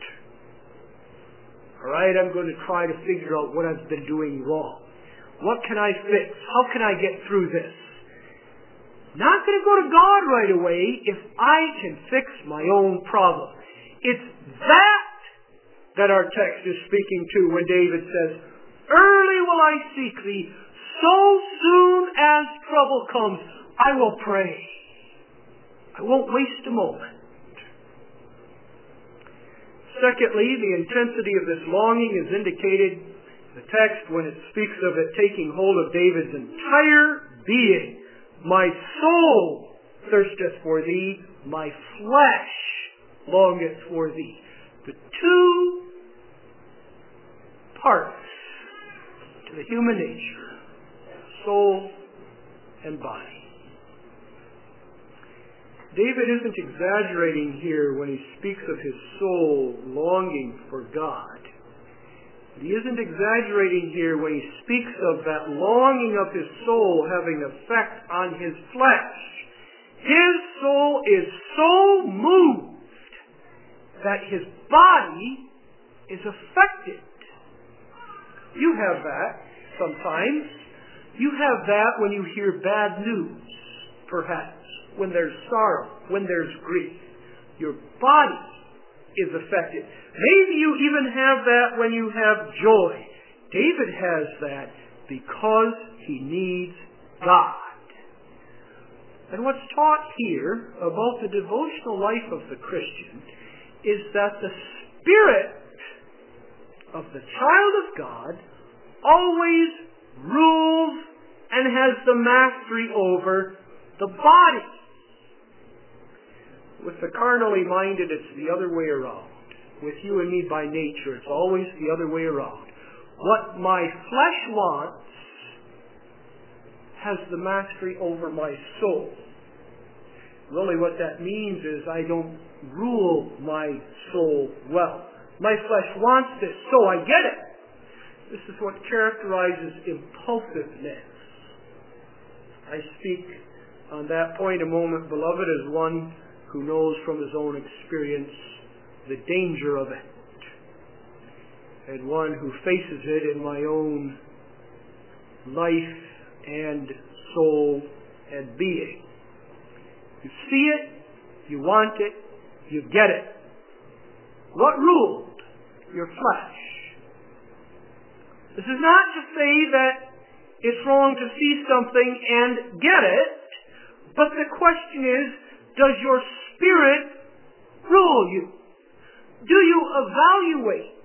All right, I'm going to try to figure out what I've been doing wrong. What can I fix? How can I get through this? Not going to go to God right away if I can fix my own problem. It's that our text is speaking to when David says, early will I seek thee, so soon as trouble comes, I will pray. I won't waste a moment. Secondly, the intensity of this longing is indicated in the text when it speaks of it taking hold of David's entire being. My soul thirsteth for thee, my flesh longeth for thee. The two parts to the human nature, soul and body. David isn't exaggerating here when he speaks of his soul longing for God. He isn't exaggerating here when he speaks of that longing of his soul having effect on his flesh. His soul is so moved that his body is affected. You have that sometimes. You have that when you hear bad news, perhaps, when there's sorrow, when there's grief. Your body is affected. Maybe you even have that when you have joy. David has that because he needs God. And what's taught here about the devotional life of the Christian is that the spirit of the child of God always rules and has the mastery over the body. With the carnally minded, it's the other way around. With you and me by nature, it's always the other way around. What my flesh wants has the mastery over my soul. Really what that means is I don't rule my soul well. My flesh wants this, so I get it. This is what characterizes impulsiveness. I speak on that point a moment, beloved, as one who knows from his own experience the danger of it, and one who faces it in my own life and soul and being. You see it, you want it, you get it. What ruled? Your flesh. This is not to say that it's wrong to see something and get it, but the question is, does your spirit rule you? Do you evaluate?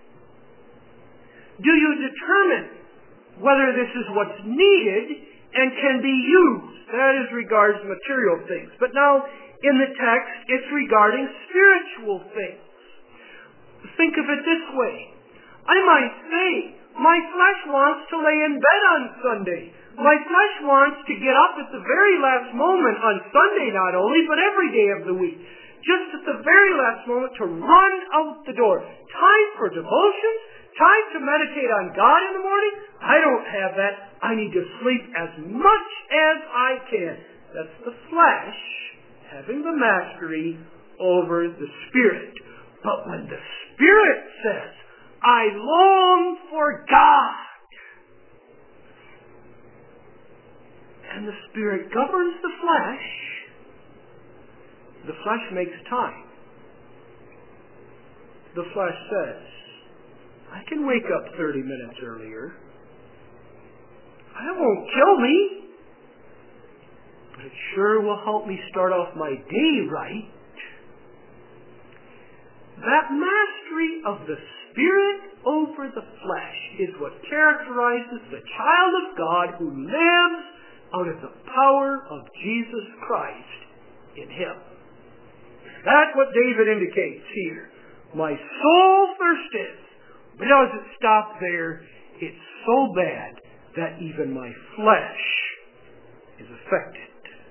Do you determine whether this is what's needed and can be used? That is regards material things. But now, in the text, it's regarding spiritual things. Think of it this way. I might say, my flesh wants to lay in bed on Sunday. My flesh wants to get up at the very last moment on Sunday not only, but every day of the week. Just at the very last moment to run out the door. Time for devotions, time to meditate on God in the morning. I don't have that. I need to sleep as much as I can. That's the flesh having the mastery over the spirit. But when the spirit says, I long for God, and the spirit governs the flesh makes time. The flesh says, I can wake up 30 minutes earlier. That won't kill me. But it sure will help me start off my day right. That mastery of the spirit over the flesh is what characterizes the child of God who lives out of the power of Jesus Christ in him. That's what David indicates here. My soul thirsteth. But does it stop there? It's so bad that even my flesh is affected.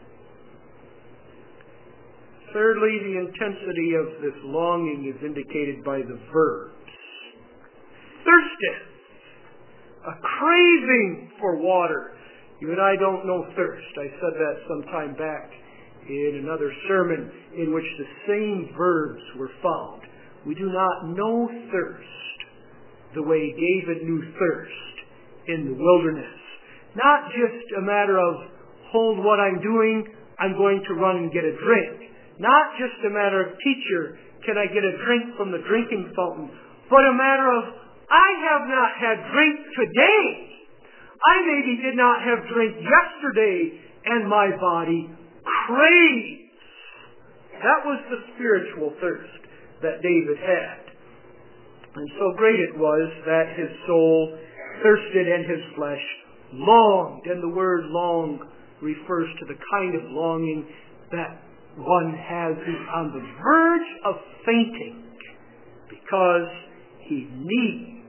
Thirdly, the intensity of this longing is indicated by the verbs. Thirsteth. A craving for water. You and I don't know thirst. I said that some time back in another sermon in which the same verbs were found. We do not know thirst the way David knew thirst in the wilderness. Not just a matter of, hold what I'm doing, I'm going to run and get a drink. Not just a matter of, teacher, can I get a drink from the drinking fountain? But a matter of, I have not had drink today. I maybe did not have drink yesterday, and my body craves. That was the spiritual thirst that David had. And so great it was that his soul thirsted and his flesh longed. And the word long refers to the kind of longing that one has who's on the verge of fainting because he needs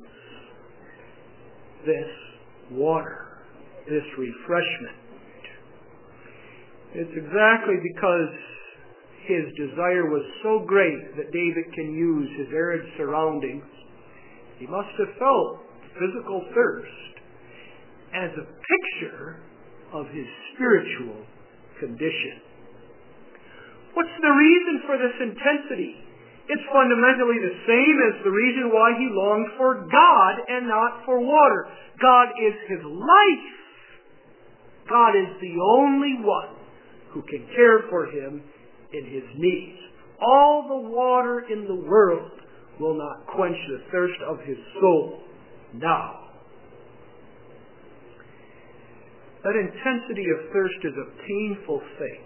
this water, this refreshment. It's exactly because his desire was so great that David can use his arid surroundings. He must have felt physical thirst as a picture of his spiritual condition. What's the reason for this intensity? It's fundamentally the same as the reason why he longed for God and not for water. God is his life. God is the only one who can care for him in his needs. All the water in the world will not quench the thirst of his soul now. That intensity of thirst is a painful thing.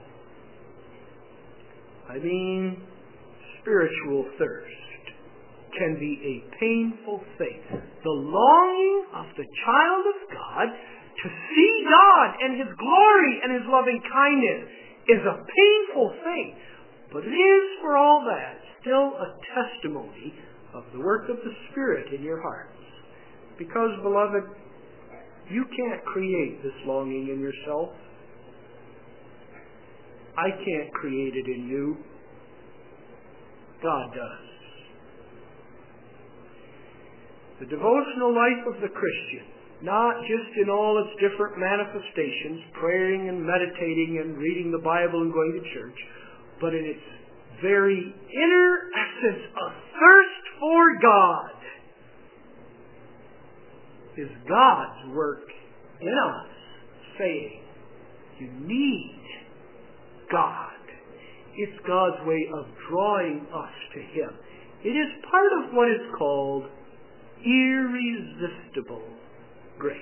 I mean, spiritual thirst can be a painful thing. The longing of the child of God to see God and his glory and his loving kindness is a painful thing. But it is, for all that, still a testimony of the work of the Spirit in your hearts. Because, beloved, you can't create this longing in yourself. I can't create it in you. God does. The devotional life of the Christian, not just in all its different manifestations, praying and meditating and reading the Bible and going to church, but in its very inner essence of thirst for God, is God's work in us, saying, you need God. It's God's way of drawing us to him. It is part of what is called irresistible grace.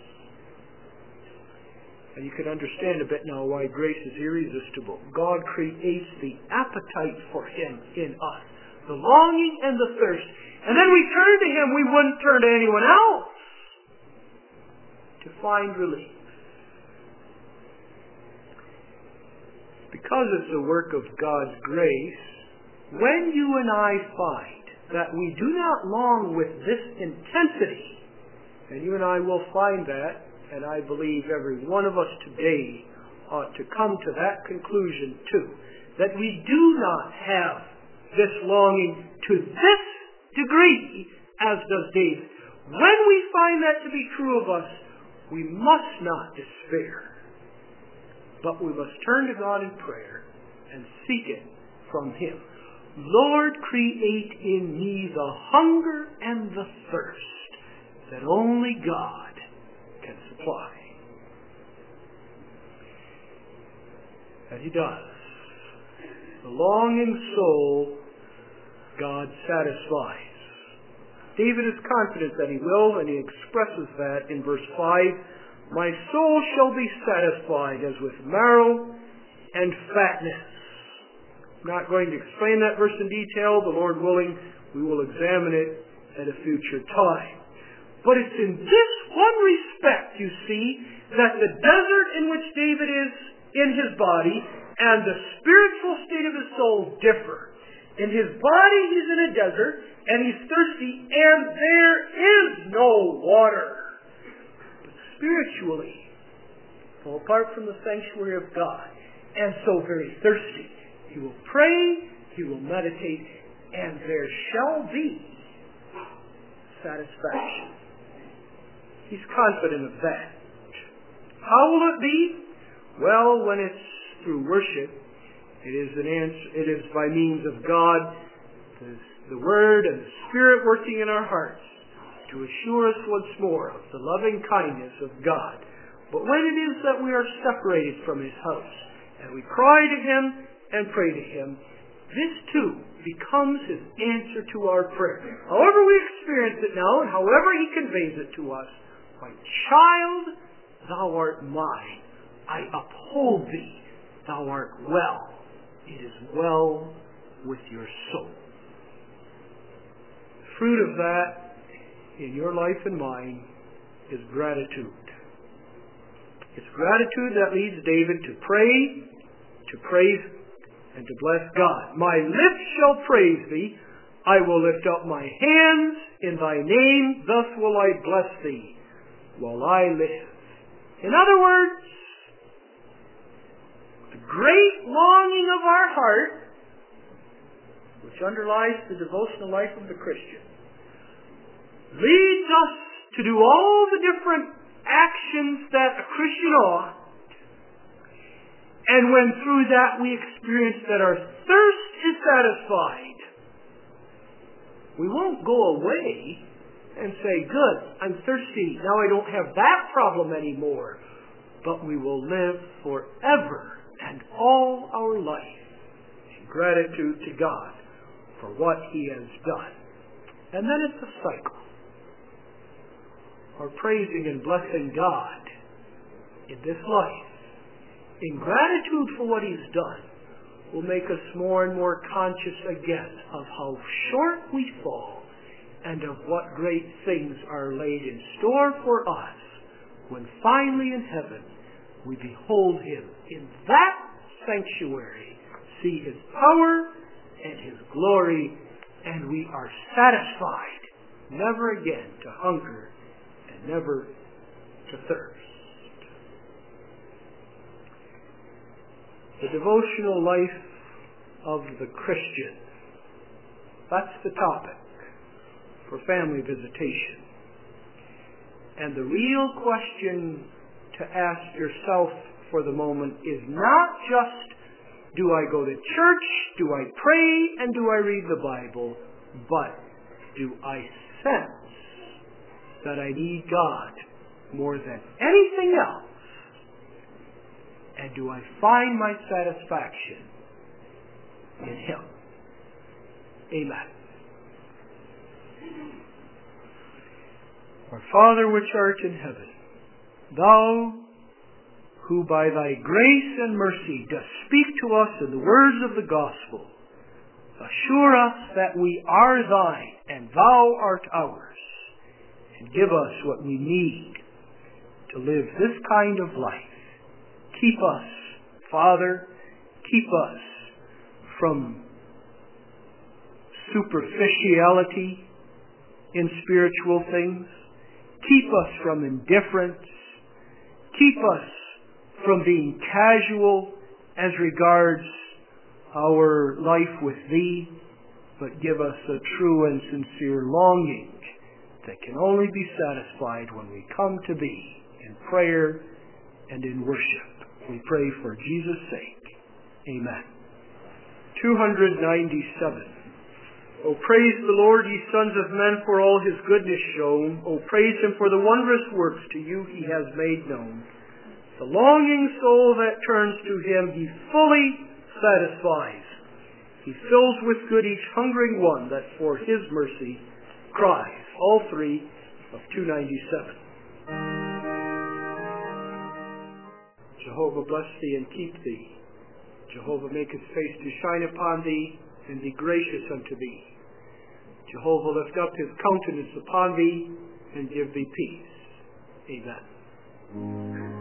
And you can understand a bit now why grace is irresistible. God creates the appetite for him in us, the longing and the thirst. And then we turn to him. We wouldn't turn to anyone else to find relief. Because it's the work of God's grace, when you and I find that we do not long with this intensity, and you and I will find that, and I believe every one of us today ought to come to that conclusion too, that we do not have this longing to this degree as does David. When we find that to be true of us, we must not despair, but we must turn to God in prayer and seek it from him. Lord, create in me the hunger and the thirst that only God can supply. And he does. The longing soul God satisfies. David is confident that he will, and he expresses that in verse 5. My soul shall be satisfied as with marrow and fatness. I'm not going to explain that verse in detail. The Lord willing, we will examine it at a future time. But it's in this one respect, you see, that the desert in which David is in his body and the spiritual state of his soul differ. In his body, he's in a desert, and he's thirsty, and there is no water. But spiritually, so apart from the sanctuary of God, and so very thirsty, he will pray, he will meditate, and there shall be satisfaction. He's confident of that. How will it be? Well, when it's through worship, it is by means of God, the Word and the Spirit working in our hearts to assure us once more of the loving kindness of God. But when it is that we are separated from his house, and we cry to him and pray to him, this too becomes his answer to our prayer. However we experience it now, and however he conveys it to us, my child, thou art mine. I uphold thee. Thou art well. It is well with your soul. The fruit of that in your life and mine is gratitude. It's gratitude that leads David to pray, to praise, and to bless God. My lips shall praise thee. I will lift up my hands in thy name. Thus will I bless thee while I live. In other words, the great longing of our heart, which underlies the devotional life of the Christian, leads us to do all the different actions that a Christian ought. And when through that we experience that our thirst is satisfied, We won't go away and say, good, I'm thirsty, now I don't have that problem anymore. But we will live forever and all our life in gratitude to God for what He has done. And then it's a cycle. Our praising and blessing God in this life, in gratitude for what He's done, will make us more and more conscious again of how short we fall and of what great things are laid in store for us when finally in heaven we behold Him in that sanctuary, see His power and His glory, and we are satisfied never again to hunger and never to thirst. The devotional life of the Christian. That's the topic for family visitation. And the real question to ask yourself for the moment is not just, do I go to church, do I pray, and do I read the Bible, but do I sense that I need God more than anything else? And do I find my satisfaction in Him? Amen. Our Father which art in heaven, Thou who by Thy grace and mercy dost speak to us in the words of the gospel, assure us that we are Thine and Thou art ours, and give us what we need to live this kind of life. Keep us, Father, keep us from superficiality in spiritual things. Keep us from indifference. Keep us from being casual as regards our life with Thee, but give us a true and sincere longing that can only be satisfied when we come to Thee in prayer and in worship. We pray for Jesus' sake. Amen. 297. O praise the Lord, ye sons of men, for all His goodness shown. O praise Him for the wondrous works to you He has made known. The longing soul that turns to Him He fully satisfies. He fills with good each hungering one that for His mercy cries. All three of 297. Jehovah bless thee and keep thee. Jehovah make His face to shine upon thee and be gracious unto thee. Jehovah lift up His countenance upon thee and give thee peace. Amen.